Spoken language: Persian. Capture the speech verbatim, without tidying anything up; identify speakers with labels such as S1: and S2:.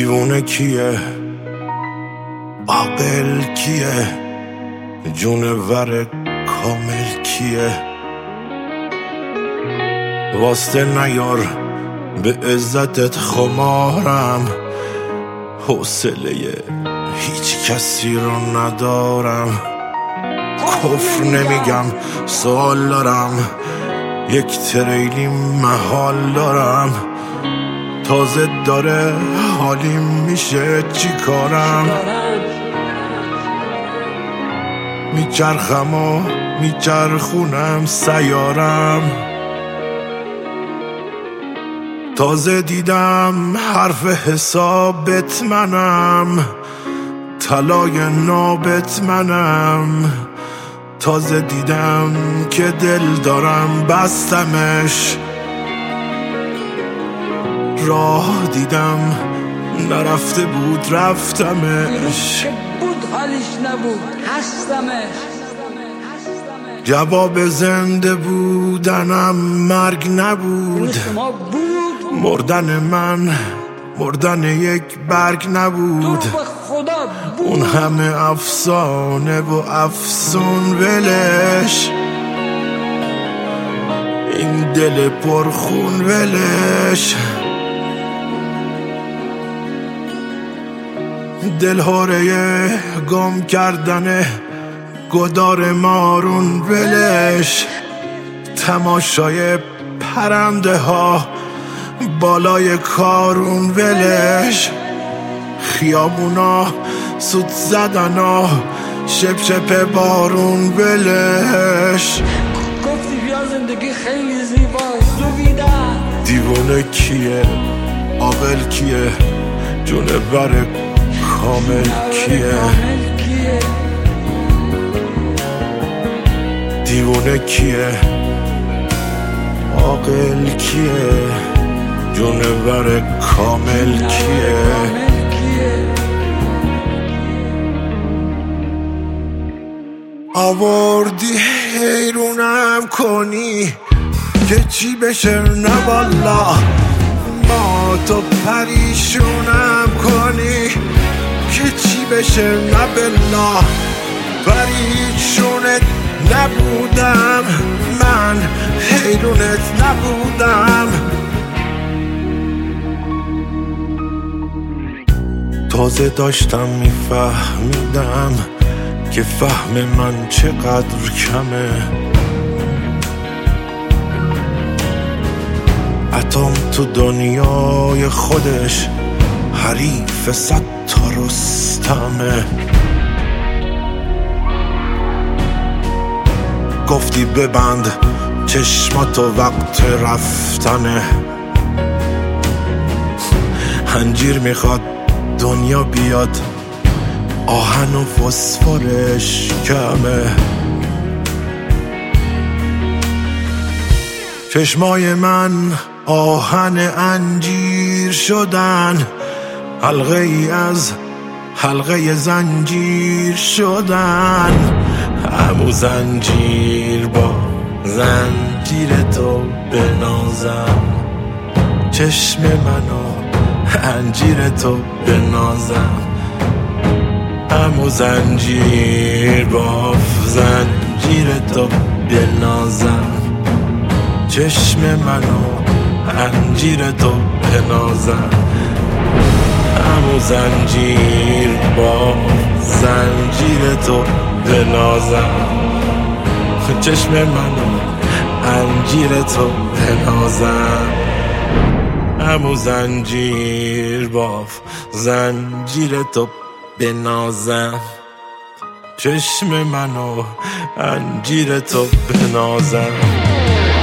S1: دیوونه کیه، عاقل کیه، جونور کامل کیه؟ واسطه نیار به عزتت خمارم، حوصله هیچ کسی رو ندارم. کفر نمیگم سوال دارم، یک تریلی محال دارم. تازه داره حالیم میشه چی کارم؟ میچرخم و میچرخونم سیارم. تازه دیدم حرف حسابت منم، طلای نابت منم. تازه دیدم که دل دارم بستمش، راه دیدم نرفته بود رفتمش.
S2: بود حالیش نبود هستمش.
S1: جواب زنده بودنم مرگ نبود، مردن من مردن یک برگ نبود. اون همه افسانه و افسون ولش، این دل پرخون ولش. دلهوره گم کردن گدار مارون ولش، تماشای پرنده ها بالای کارون ولش. خیابونا سوت زدنا شپ شپ بارون ولش.
S2: گفتی بیا زندگی خیلی زیباست دویدن.
S1: دیوونه کیه، عاقل کیه، جونور کامل کیه؟ دیوونه کیه، عاقل کیه، جونور کامل کیه؟ آوردی حیرونم کنی که چی بشه، نه والا ما تو پریشونم کنی که چی بشه، نه بلا پریشونت نبودم من، حیرونت نبودم. تازه داشتم میفهمیدم که فهم من چقدر کمه. اتم تو دنیای خودش حریف صد تا رستمه. گفتی ببند چشماتو وقت رفتنه، انجیر میخواد دنیا بیاد آهن و فسفرش کمه. چشمای من آهن انجیر شدن، حلقه ای از حلقه زنجیر شدن. همو زنجیر با زنجیر تو بنازم، چشم منو انجیر تو بنازم. همو زنجیر با زنجیر تو بنازم، چشم منو انجیر تو بنازم. همو زنجیر با زنجیر تو بنازم، چشم منو انجیر تو بنازم. همو زنجیر با زنجیر تو بنازم، چشم منو انجیر تو بنازم.